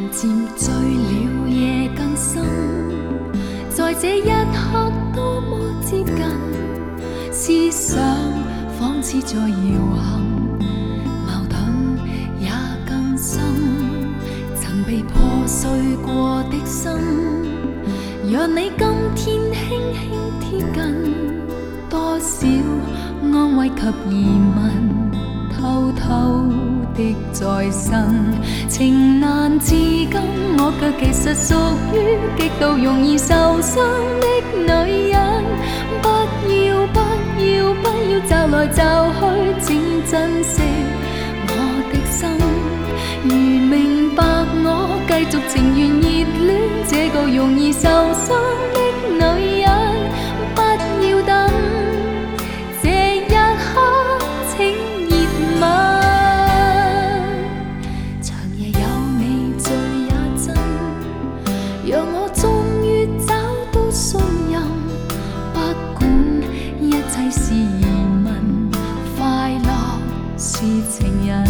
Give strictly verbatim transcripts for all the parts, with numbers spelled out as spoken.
漸醉了夜更深，在這一刻多麼接近，思想仿似在搖撼，矛盾也更深。曾被破碎過的心，讓你今天輕輕貼近，多少安慰及疑問，偷偷的再生。情難自禁，我卻其實屬於極度容易受傷的女人。不要不要不要驟來驟去，請珍惜我的心。如明白我繼續情願熱戀這個容易受傷的女人，不要等這一刻請熱吻。長夜有你醉也真，讓我終於找到信任。不管一切是疑問，快樂是情人。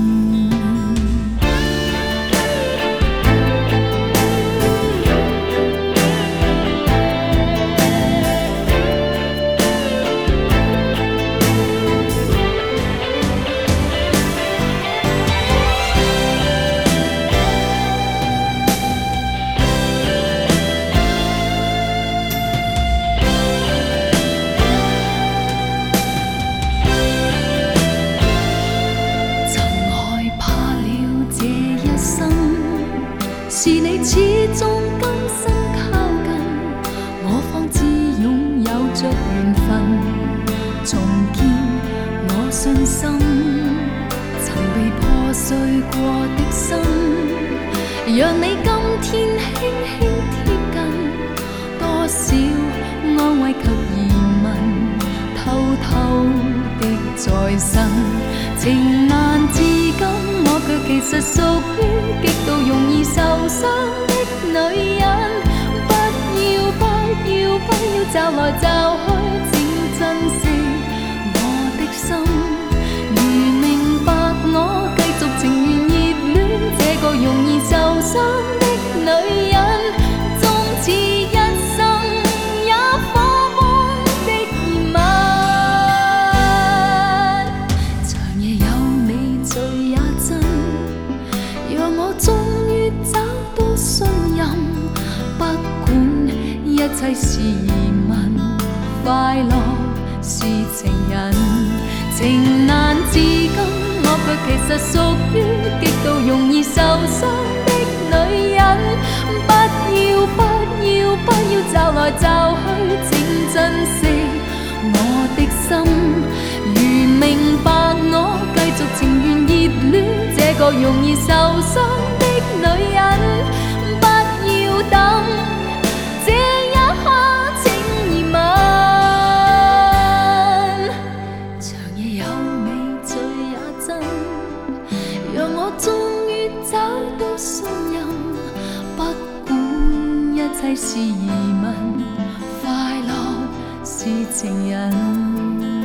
是你始終甘心靠近，我方知擁有着緣分，重建我信心。曾被破碎過的心，讓你今天輕輕貼近，多少安慰及疑問，偷偷的再生。情難自禁，我卻其實屬於極度容易受傷的女人。不要不要不要驟來驟去，請珍惜我的心。如明白我繼續情願熱戀這個容易受傷的女人，終此一生也火般的熱吻。長夜有你醉也真，讓我終於找到信任。不管一切是疑問，快樂是情人。情難自禁，我卻其實屬於極度容易受傷的女人。不要不要不要驟來驟去，請珍惜我的心。如明白我繼續情願熱戀這個容易受傷的女人，不要等這一刻請熱吻。長夜有你醉也真，讓我終於找到信任。不管一切是疑問，快樂是情人。